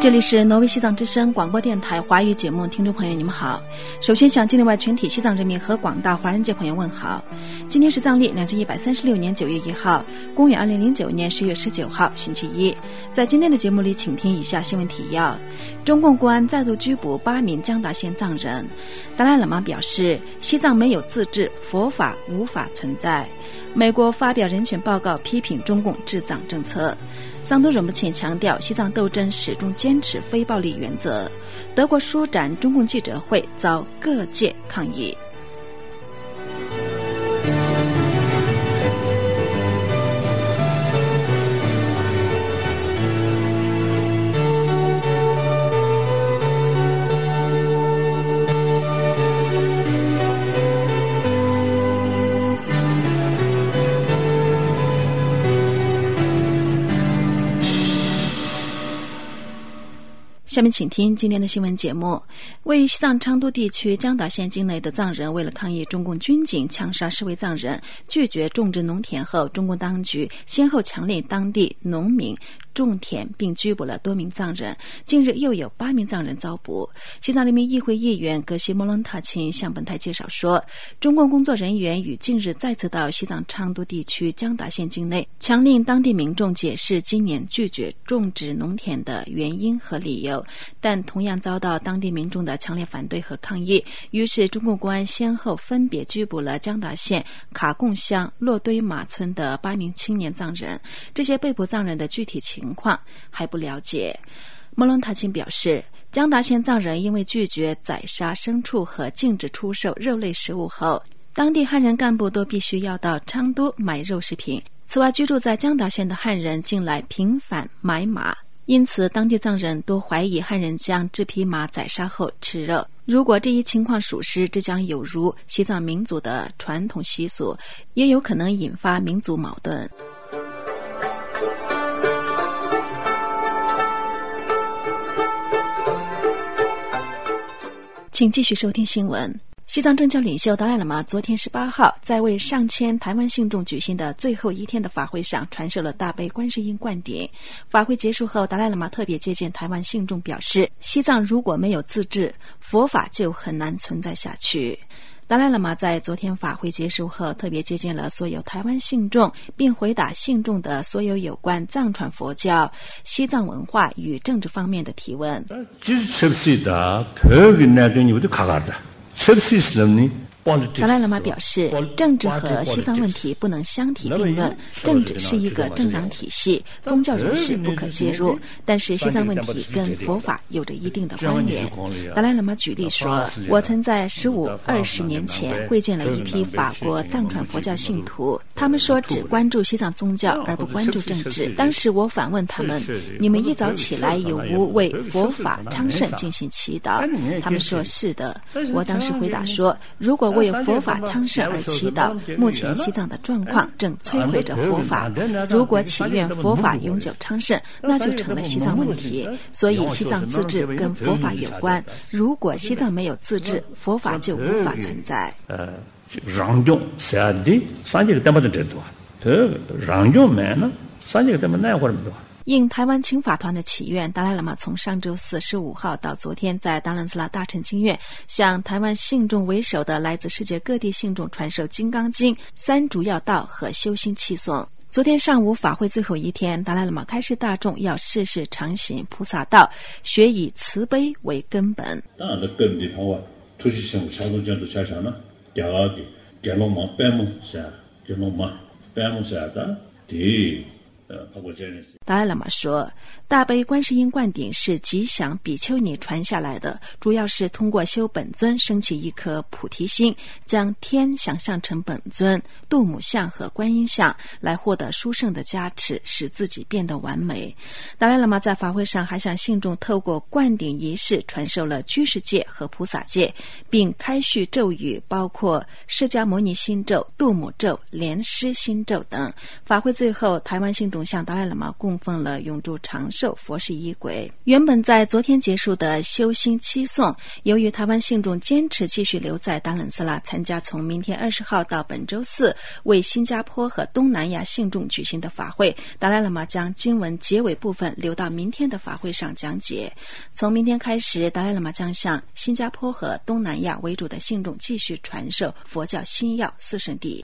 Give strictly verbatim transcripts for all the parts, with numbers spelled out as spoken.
这里是挪威西藏之声广播电台华语节目，听众朋友你们好。首先向境内外全体西藏人民和广大华人界朋友问好。今天是藏历两千一百三十六年九月一号，公元二零零九年十月十九号，星期一。在今天的节目里，请听以下新闻提要：中共公安再度拘捕八名江达县藏人。达赖喇嘛表示，西藏没有自治，佛法无法存在。美国发表人权报告，批评中共治藏政策。桑多荣布钦强调，西藏斗争始终坚持非暴力原则。德国书展中共记者会遭各界抗议。下面请听今天的新闻节目。位于西藏昌都地区江达县境内的藏人，为了抗议中共军警枪杀示威藏人，拒绝种植农田后，中共当局先后强令当地农民种田，并拘捕了多名藏人。近日又有八名藏人遭捕。西藏人民议会议员格西莫伦塔钦向本台介绍说，中共工作人员于近日再次到西藏昌都地区江达县境内，强令当地民众解释今年拒绝种植农田的原因和理由，但同样遭到当地民众的强烈反对和抗议。于是中共公安先后分别拘捕了江达县卡贡乡洛堆马村的八名青年藏人。这些被捕藏人的具体情况还不了解。莫伦塔钦表示，江达县藏人因为拒绝宰杀牲畜和禁止出售肉类食物后，当地汉人干部都必须要到昌都买肉食品。此外，居住在江达县的汉人近来频繁买马，因此当地藏人都怀疑汉人将这匹马宰杀后吃肉。如果这一情况属实，这将有如西藏民族的传统习俗，也有可能引发民族矛盾。请继续收听新闻。西藏政教领袖达赖喇嘛昨天十八号在为上千台湾信众举行的最后一天的法会上传授了大悲观世音灌顶。法会结束后，达赖喇嘛特别接见台湾信众，表示西藏如果没有自治，佛法就很难存在下去。达赖喇嘛在昨天法会结束后特别接见了所有台湾信众，并回答信众的所有有关藏传佛教、西藏文化与政治方面的提问。达赖喇嘛表示，政治和西藏问题不能相提并论，政治是一个政党体系，宗教人士不可介入，但是西藏问题跟佛法有着一定的关联。达赖喇嘛举例说，我曾在十五、二十年前会见了一批法国藏传佛教信徒，他们说只关注西藏宗教而不关注政治。当时我反问他们，你们一早起来有无为佛法昌盛进行祈祷？他们说是的。我当时回答说，如果为佛法昌盛而祈祷，目前西藏的状况正摧毁着佛法。如果祈愿佛法永久昌盛，那就成了西藏问题。所以西藏自治跟佛法有关，如果西藏没有自治，佛法就无法存在。让用是的，三个他们的制度，这让用没呢？三个他们那会儿没有。应台湾青法团的祈愿，达赖喇嘛从上周四十五号到昨天，在达兰斯拉大乘经院向台湾信众为首的来自世界各地信众传授《金刚经》三主要道和修心气诵。昨天上午法会最后一天，达赖喇嘛开示大众要事事常行菩萨道，学以慈悲为根本。当然根的话，出去想查到这样的下场呢，第二个给龙马白木下，给龙马白木下的第。达赖喇嘛说，大悲观世音灌顶是吉祥比丘尼传下来的，主要是通过修本尊升起一颗菩提心，将天想象成本尊、度母像和观音像，来获得殊胜的加持，使自己变得完美。达赖喇嘛在法会上还向信众透过灌顶仪式传授了居士戒和菩萨戒，并开序咒语，包括释迦牟尼心咒、度母咒、莲师心咒等。法会最后，台湾信众众向达赖喇嘛供奉了永驻长寿佛事仪轨。原本在昨天结束的修心七颂，由于台湾信众坚持继续留在达冷斯拉参加从明天二十号到本周四为新加坡和东南亚信众举行的法会，达赖喇嘛将经文结尾部分留到明天的法会上讲解。从明天开始，达赖喇嘛将向新加坡和东南亚为主的信众继续传授佛教新药四圣谛。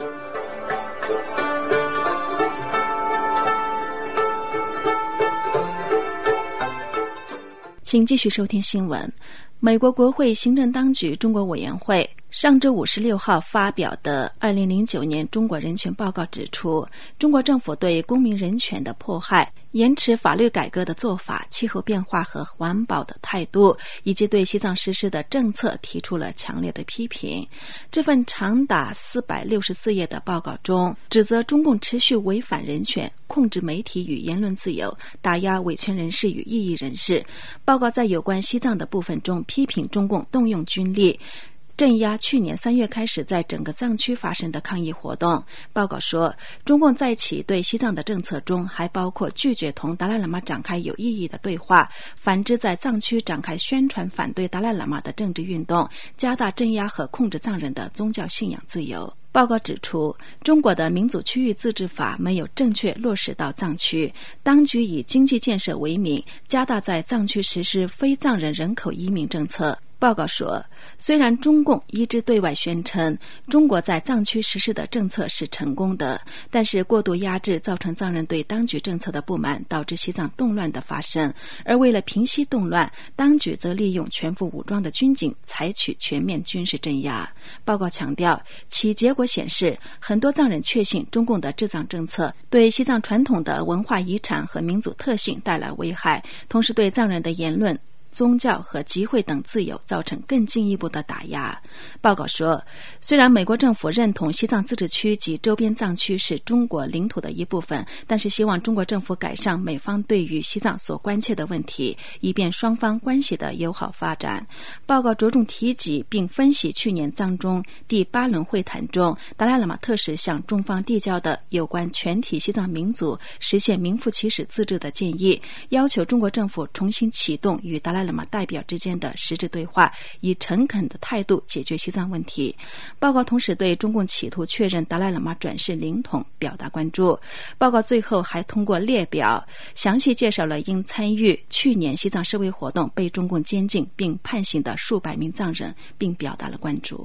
请继续收听新闻。美国国会行政当局中国委员会上周五十六号发表的二零零九年中国人权报告指出，中国政府对公民人权的迫害、延迟法律改革的做法、气候变化和环保的态度，以及对西藏实施的政策提出了强烈的批评。这份长达四百六十四页的报告中，指责中共持续违反人权，控制媒体与言论自由，打压维权人士与异议人士。报告在有关西藏的部分中批评中共动用军力镇压去年三月开始在整个藏区发生的抗议活动。报告说，中共在其对西藏的政策中还包括拒绝同达赖喇嘛展开有意义的对话，反之在藏区展开宣传反对达赖喇嘛的政治运动，加大镇压和控制藏人的宗教信仰自由。报告指出，中国的民族区域自治法没有正确落实到藏区，当局以经济建设为名，加大在藏区实施非藏人人口移民政策。报告说，虽然中共一直对外宣称中国在藏区实施的政策是成功的，但是过度压制造成藏人对当局政策的不满，导致西藏动乱的发生。而为了平息动乱，当局则利用全副武装的军警采取全面军事镇压。报告强调，其结果显示，很多藏人确信中共的治藏政策对西藏传统的文化遗产和民族特性带来危害，同时对藏人的言论、宗教和集会等自由造成更进一步的打压。报告说，虽然美国政府认同西藏自治区及周边藏区是中国领土的一部分，但是希望中国政府改善美方对于西藏所关切的问题，以便双方关系的友好发展。报告着重提及并分析去年藏中第八轮会谈中达赖喇嘛特使向中方递交的有关全体西藏民族实现名副其实自治的建议，要求中国政府重新启动与达赖喇嘛代表之间的实质对话，以诚恳的态度解决西藏问题。报告同时对中共企图确认达赖喇嘛转世灵统表达关注。报告最后还通过列表详细介绍了因参与去年西藏示威活动被中共监禁并判刑的数百名藏人，并表达了关注。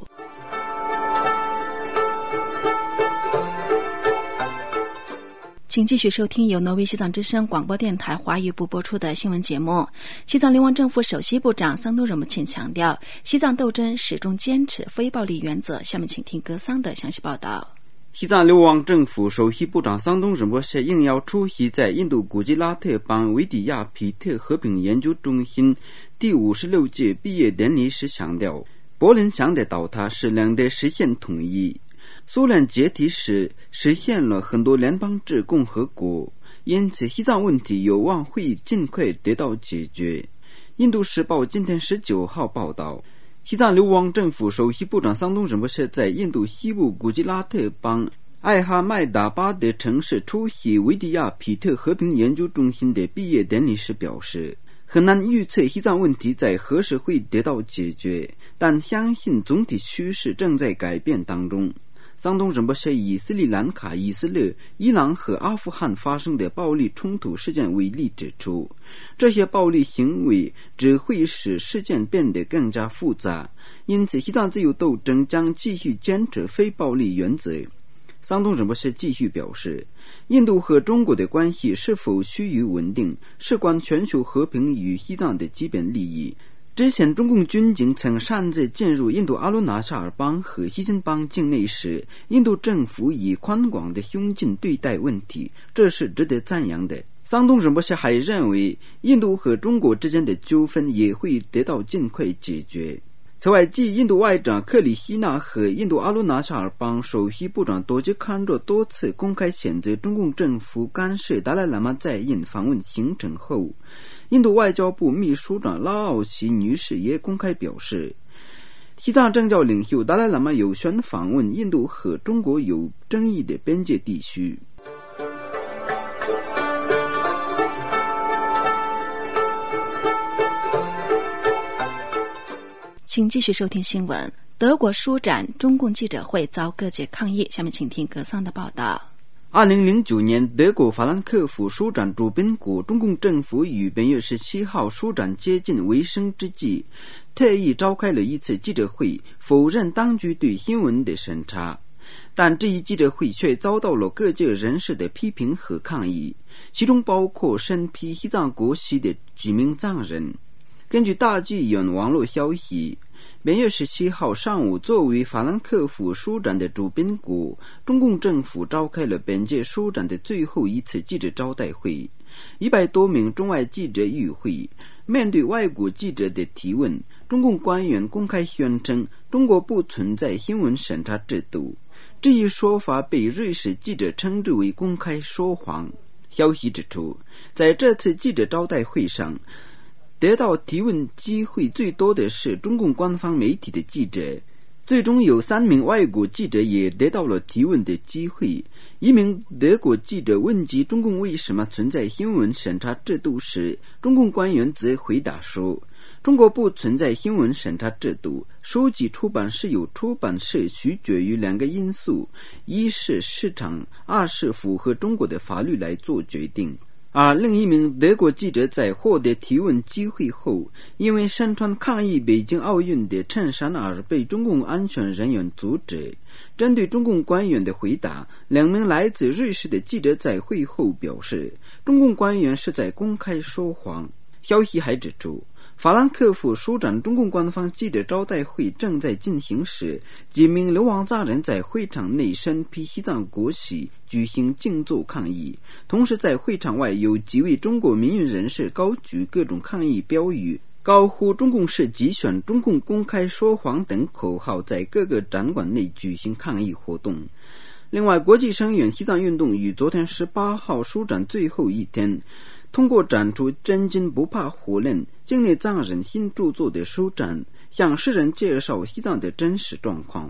请继续收听由挪威西藏之声广播电台华语部播出的新闻节目。西藏流亡政府首席部长桑东仁木钦强调，西藏斗争始终坚持非暴力原则。下面请听格桑的详细报道。 西藏流亡政府首席部长桑东仁木钦应邀出席在印度古吉拉特邦维迪亚皮特和平研究中心第五十六届毕业典礼时强调，柏林墙的倒塌是两地实现统一。苏联解体时实现了很多联邦制共和国，因此西藏问题有望会尽快得到解决。印度时报今天十九号报道，西藏流亡政府首席部长桑东仁木钦在印度西部古吉拉特邦艾哈迈达巴德城市出席维迪亚皮特和平研究中心的毕业典礼时表示，很难预测西藏问题在何时会得到解决，但相信总体趋势正在改变当中。桑东仁木钦以斯里兰卡、以色列、伊朗和阿富汗发生的暴力冲突事件为例，指出这些暴力行为只会使事件变得更加复杂，因此西藏自由斗争将继续坚持非暴力原则。桑东仁木钦继续表示，印度和中国的关系是否趋于稳定，事关全球和平与西藏的基本利益。之前中共军警曾擅自进入印度阿鲁纳夏尔邦和西金邦境内时，印度政府以宽广的胸襟对待问题，这是值得赞扬的。桑东仁木钦还认为，印度和中国之间的纠纷也会得到尽快解决。此外，继印度外长克里希纳和印度阿鲁纳夏尔邦首席部长多吉堪若多次公开谴责中共政府干涉达赖喇嘛在印访问行程后，印度外交部秘书长拉奥奇女士也公开表示，西藏政教领袖达赖喇嘛有权访问印度和中国有争议的边界地区。 请继续收听新闻。德国书展中共记者会遭各界抗议，下面请听格桑的报道。 二零零九年，德国法兰克福书展主宾国中共政府于本月十七号书展接近尾声之际，特意召开了一次记者会，否认当局对新闻的审查。但这一记者会却遭到了各界人士的批评和抗议，其中包括审批西藏国旗的几名藏人。根据大剧院网络消息，本月十七号上午，作为法兰克福书展的主宾国，中共政府召开了本届书展的最后一次记者招待会。一百多名中外记者与会，面对外国记者的提问，中共官员公开宣称中国不存在新闻审查制度。这一说法被瑞士记者称之为公开说谎。消息指出，在这次记者招待会上，得到提问机会最多的是中共官方媒体的记者，最终有三名外国记者也得到了提问的机会。一名德国记者问及中共为什么存在新闻审查制度时，中共官员则回答说，中国不存在新闻审查制度，书籍出版是由出版社取决于两个因素，一是市场，二是符合中国的法律来做决定。而另一名德国记者在获得提问机会后，因为身穿抗议北京奥运的衬衫而被中共安全人员阻止。针对中共官员的回答，两名来自瑞士的记者在会后表示，中共官员是在公开说谎。消息还指出，法兰克福书展中共官方记者招待会正在进行时，几名流亡藏人在会场内审批西藏国旗，举行静坐抗议。同时在会场外有几位中国民运人士高举各种抗议标语，高呼中共是集选、中共公开说谎等口号，在各个展馆内举行抗议活动。另外，国际声援西藏运动于昨天十八号书展最后一天，通过展出真金不怕火炼境内藏人新著作的书展，向世人介绍西藏的真实状况。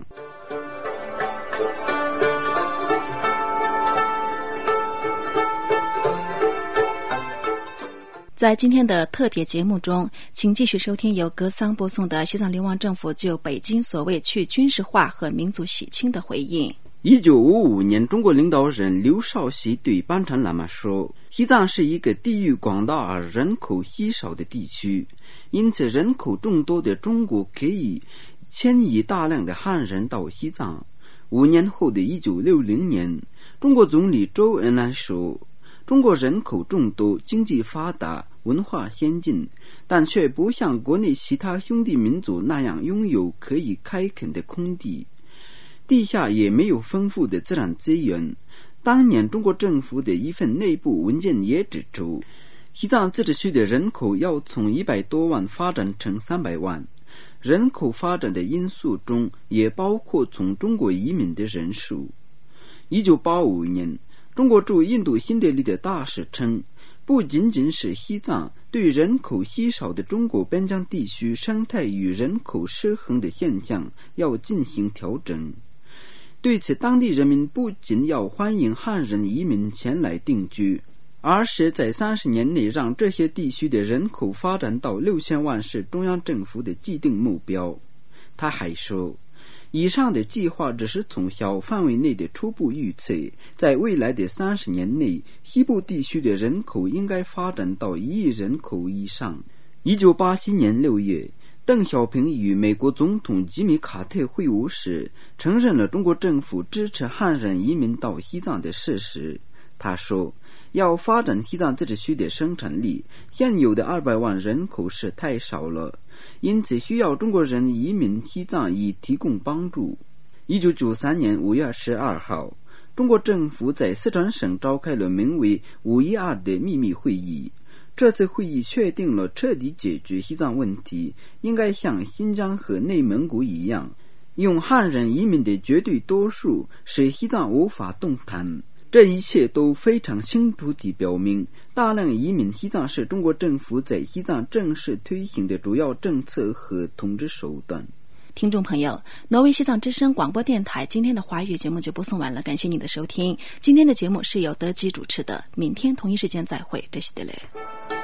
在今天的特别节目中，请继续收听由格桑播送的西藏流亡政府就北京所谓去军事化和民族洗清的回应。 一九五五年，中国领导人刘少奇对班禅喇嘛说，西藏是一个地域广大而人口稀少的地区，因此人口众多的中国可以迁移大量的汉人到西藏。五年后的一九六零年，中国总理周恩来说，中国人口众多，经济发达，文化先进，但却不像国内其他兄弟民族那样拥有可以开垦的空地，地下也没有丰富的自然资源。当年中国政府的一份内部文件也指出，西藏自治区的人口要从一百多万发展成三百万。人口发展的因素中也包括从中国移民的人数。一九八五年，中国驻印度新德里的大使称，不仅仅是西藏，对人口稀少的中国边疆地区生态与人口失衡的现象要进行调整。对此，当地人民不仅要欢迎汉人移民前来定居，而是在三十年内让这些地区的人口发展到六千万是中央政府的既定目标。他还说，以上的计划只是从小范围内的初步预测，在未来的三十年内，西部地区的人口应该发展到一亿人口以上。一九八七年六月，邓小平与美国总统吉米·卡特会晤时，承认了中国政府支持汉人移民到西藏的事实。他说，要发展西藏自治区的生产力，现有的二百万人口是太少了，因此需要中国人移民西藏以提供帮助。一九九三年五月十二号，中国政府在四川省召开了名为五一二的秘密会议。这次会议确定了彻底解决西藏问题应该像新疆和内蒙古一样，用汉人移民的绝对多数使西藏无法动弹。这一切都非常清楚地表明，大量移民西藏是中国政府在西藏正式推行的主要政策和统治手段。 听众朋友，挪威西藏之声广播电台今天的华语节目就播送完了，感谢您的收听。今天的节目是由德基主持的，明天同一时间再会，这是德雷。